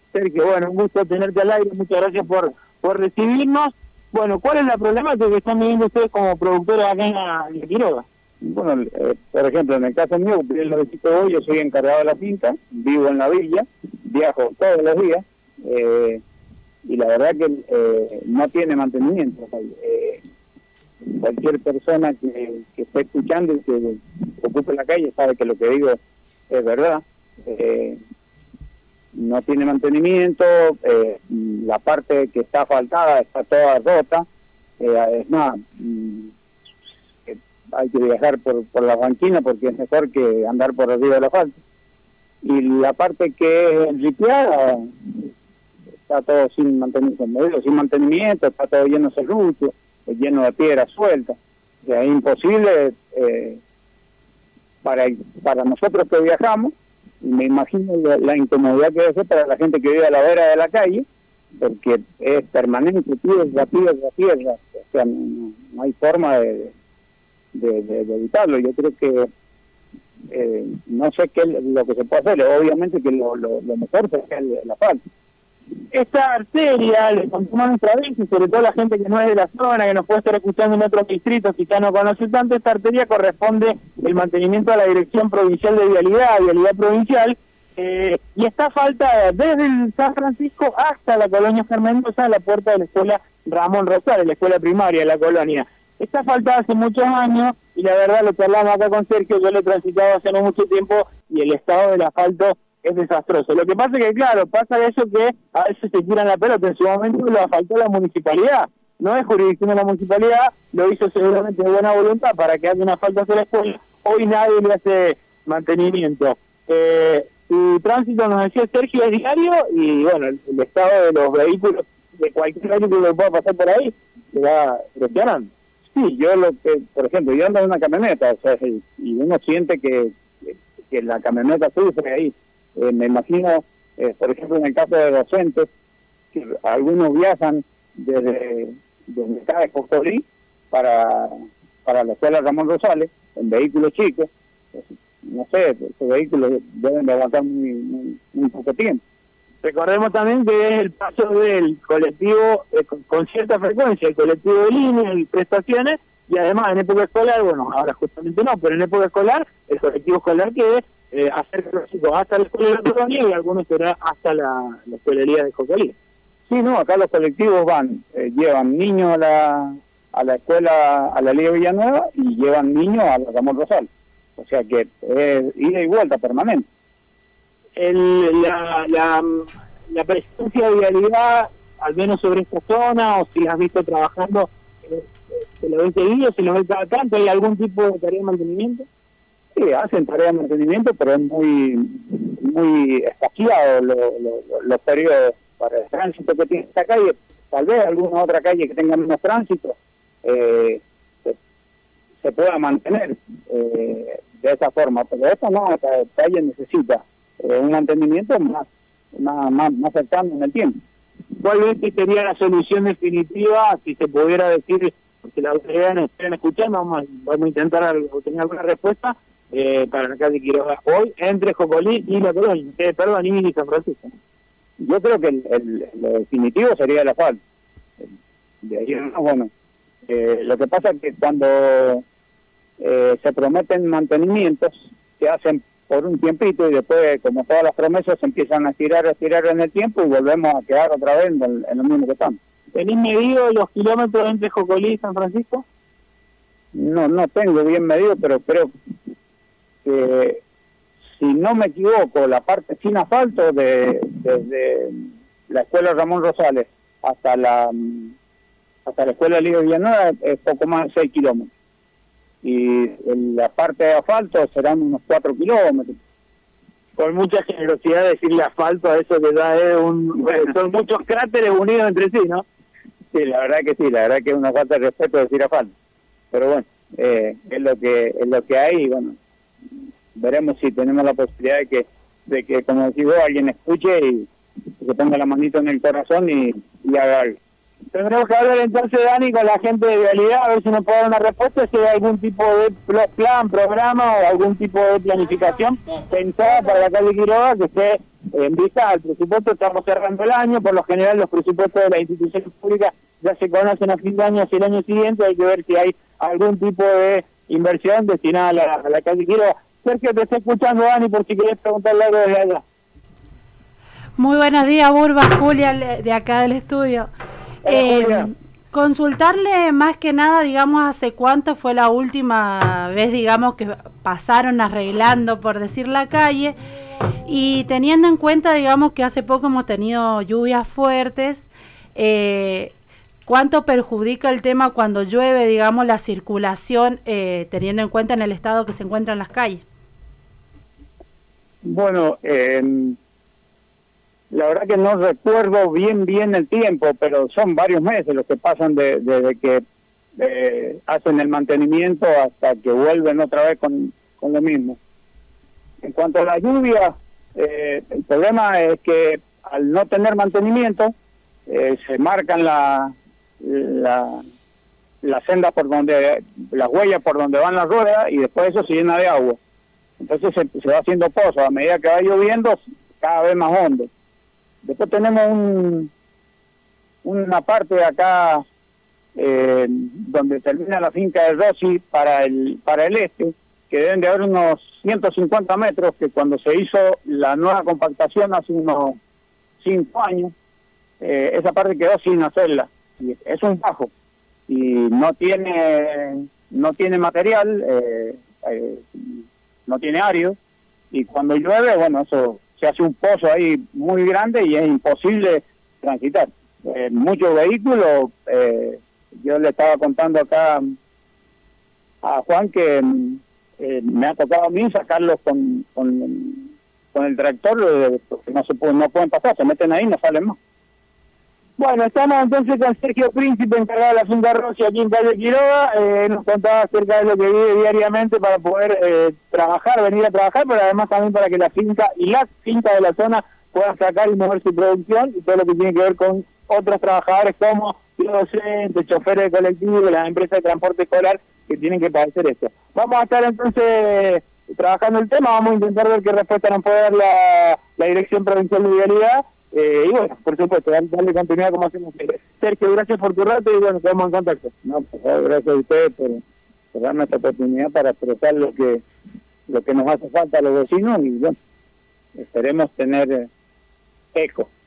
Sergio, bueno, un gusto tenerte al aire, muchas gracias por recibirnos. Bueno, ¿cuál es la problemática que están viviendo ustedes como productores acá en la Quiroga? Bueno, por ejemplo, en el caso mío, lo que hoy, yo soy encargado de la finca, vivo en la villa, viajo todos los días, y la verdad que no tiene mantenimiento. Cualquier persona que esté escuchando y que ocupe la calle sabe que lo que digo es verdad. No tiene mantenimiento, la parte que está asfaltada está toda rota, es más, hay que viajar por la banquina porque es mejor que andar por arriba del asfalto. Y la parte que es ripiada está todo sin mantenimiento, está todo lleno de serrucho, lleno de piedras sueltas. O sea, es imposible para nosotros que viajamos. Me imagino la incomodidad que debe ser para la gente que vive a la vera de la calle, porque es permanente, piedra. O sea, no hay forma de evitarlo. Yo creo que no sé qué es lo que se puede hacer. Obviamente que lo mejor sería el asfalto. Esta arteria, le contamos a nuestra vez, y sobre todo la gente que no es de la zona, que nos puede estar escuchando en otros distritos, quizá no conoce tanto, esta arteria corresponde el mantenimiento a la Dirección Provincial de Vialidad Provincial, y está asfaltada desde el San Francisco hasta la colonia Fermendoza, a la puerta de la escuela Ramón Rosales, la escuela primaria de la colonia. Está asfaltada hace muchos años, y la verdad lo charlamos acá con Sergio, yo lo he transitado hace no mucho tiempo, y el estado del asfalto es desastroso. Lo que pasa es que, claro, pasa eso que a veces se tiran la pelota. En su momento lo asfaltó la municipalidad, no es jurisdicción de la municipalidad, lo hizo seguramente de buena voluntad para que haya una falta hacia la escuela. Hoy nadie le hace mantenimiento. El tránsito, nos decía Sergio, es diario, y bueno, el estado de los vehículos, de cualquier vehículo que pueda pasar por ahí, se va presionando. Sí, por ejemplo, yo ando en una camioneta, o sea, y uno siente que la camioneta sufre ahí. Me imagino, por ejemplo, en el caso de docentes, que algunos viajan desde acá de Coscolí para la escuela Ramón Rosales, en vehículos chicos. No sé, esos vehículos deben de aguantar muy poco tiempo. Recordemos también que es el paso del colectivo con cierta frecuencia, el colectivo de línea y prestaciones, y además en época escolar, bueno, ahora justamente no, pero en época escolar, el colectivo escolar que acerca a los chicos hasta la escuela de la colonia y algunos será hasta la escuelería de Cocalí. Sí, no, acá los colectivos llevan niños a la escuela, a la Liga Villanueva, y llevan niños a la Ramón Rosal. O sea que es ida y vuelta permanente. La presencia de vialidad, al menos sobre esta zona, o si la has visto trabajando, ¿se lo ven seguido, se lo ven cada tanto? ¿Hay algún tipo de tarea de mantenimiento? Sí, hacen tarea de mantenimiento, pero es muy espaciado los periodos para el tránsito que tiene esta calle. Tal vez alguna otra calle que tenga menos tránsito se pueda mantener de esa forma, pero esta no, esta calle necesita un mantenimiento más cercano en el tiempo. ¿Cuál ves que sería la solución definitiva, si se pudiera decir, porque las autoridades nos estén escuchando, vamos a intentar obtener alguna respuesta para la calle Quiroga hoy, entre Jocolí y la colonia, y San Francisco? Yo creo que lo definitivo sería el asfalto. De ahí, bueno, lo que pasa es que cuando se prometen mantenimientos, se hacen por un tiempito y después, como todas las promesas, se empiezan a estirar en el tiempo y volvemos a quedar otra vez en lo mismo que estamos. ¿Tenés medido los kilómetros entre Jocolí y San Francisco? No tengo bien medido, pero creo que, si no me equivoco, la parte sin asfalto desde la escuela Ramón Rosales hasta la escuela Liga Villanueva es poco más de 6 kilómetros. Y en la parte de asfalto serán unos 4 kilómetros. Con mucha generosidad decirle asfalto a eso que ya es son muchos cráteres unidos entre sí, ¿no? Sí, la verdad que es una falta de respeto decir asfalto. Pero bueno, es lo que hay, y bueno, veremos si tenemos la posibilidad de que como decís vos, alguien escuche y se ponga la manito en el corazón y haga algo. Tendremos que hablar entonces, Dani, con la gente de Vialidad, a ver si nos puede dar una respuesta, si hay algún tipo de plan, programa o algún tipo de planificación pensada para la calle Quiroga que esté en vista al presupuesto, estamos cerrando el año, por lo general los presupuestos de las instituciones públicas ya se conocen a fin de año hacia el año siguiente, hay que ver si hay algún tipo de inversión destinada a la calle Quiroga. Sergio, te estoy escuchando, Dani, por si querés preguntarle algo desde allá. Muy buenos días, Burba, Julia, de acá del estudio. Consultarle más que nada, digamos, hace cuánto fue la última vez, digamos, que pasaron arreglando, por decir, la calle, y teniendo en cuenta, digamos, que hace poco hemos tenido lluvias fuertes, ¿cuánto perjudica el tema cuando llueve, digamos, la circulación, teniendo en cuenta en el estado que se encuentran las calles? Bueno, la verdad que no recuerdo bien el tiempo, pero son varios meses los que pasan desde que hacen el mantenimiento hasta que vuelven otra vez con lo mismo. En cuanto a la lluvia, el problema es que al no tener mantenimiento, se marcan la senda por donde, las huellas por donde van las ruedas, y después eso se llena de agua. Entonces se va haciendo pozo, a medida que va lloviendo, cada vez más hondo. Después tenemos una parte acá donde termina la finca de Rossi para el este, que deben de haber unos 150 metros, que cuando se hizo la nueva compactación hace unos 5 años, esa parte quedó sin hacerla. Y es un bajo y no tiene material, no tiene área, y cuando llueve, bueno, eso se hace un pozo ahí muy grande y es imposible transitar. Muchos vehículos, yo le estaba contando acá a Juan que me ha tocado a mí sacarlos con el tractor, porque no pueden pasar, se meten ahí y no salen más. Bueno, estamos entonces con Sergio Príncipe, encargado de la finca Rossi aquí en calle Quiroga. Nos contaba acerca de lo que vive diariamente para poder venir a trabajar, pero además también para que la finca y las fincas de la zona puedan sacar y mover su producción, y todo lo que tiene que ver con otros trabajadores como los docentes, choferes de colectivos, las empresas de transporte escolar que tienen que padecer esto. Vamos a estar entonces trabajando el tema, vamos a intentar ver qué respuesta nos puede dar la Dirección Provincial de Vialidad. Y bueno, por supuesto, darle continuidad como hacemos siempre. Sergio, gracias por tu rato y bueno, quedamos en contacto. No, por favor, gracias a ustedes por darme esta oportunidad para expresar lo que nos hace falta a los vecinos, y bueno, esperemos tener eco.